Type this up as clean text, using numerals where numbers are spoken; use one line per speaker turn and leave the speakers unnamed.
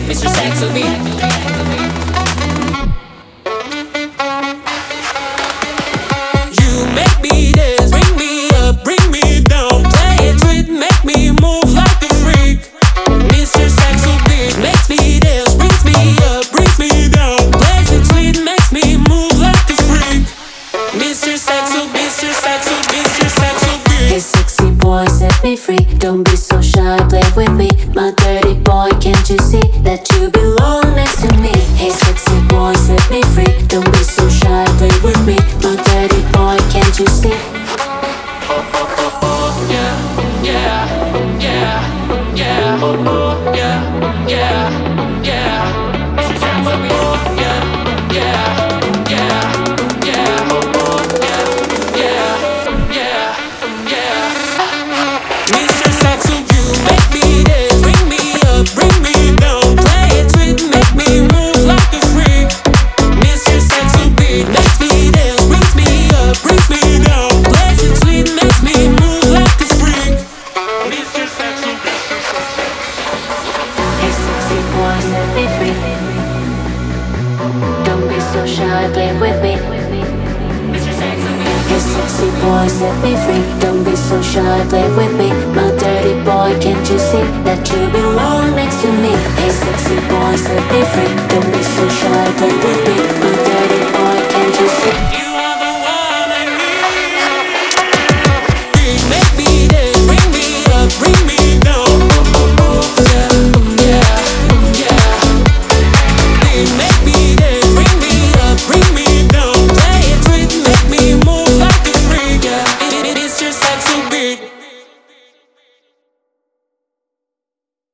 Mr. Saxo Beat. You make me dance, bring me up, bring me down. Play it sweet, make me move like a freak. Mr. Saxo Beat makes me dance, brings me up, brings me down. Plays it sweet, makes me move like a freak. Mr. Saxo, Mr. Saxo, Mr. Saxo Beat.
Hey sexy boy, set me free. Don't be so shy, play with me. My dirty boy, can't you see that you belong next to me? Hey sexy boy, set me free. Don't be so shy, play with me. My dirty boy, can't you see?
Yeah, yeah, yeah, yeah, yeah, yeah, yeah. Mr. Saxo Beat. Yeah, yeah, yeah, yeah, yeah, yeah, yeah. Mr. Saxo, you make me dance, bring me up, bring me down. Play it sweet, make me move like a freak. Mr. Saxo Beat makes me dance, brings me up, brings me down. Plays it sweet, makes me move like a freak. Mr. Saxo Beat.
Hey sexy boy, set me free. Don't be so shy, play with me.
Mr. Saxo Beat.
Hey sexy boy, set me free. Don't be so shy, play with me. My dirty boy, can't you see that you belong next to me? Hey sexy boy, set me free. Don't be so shy, play with me.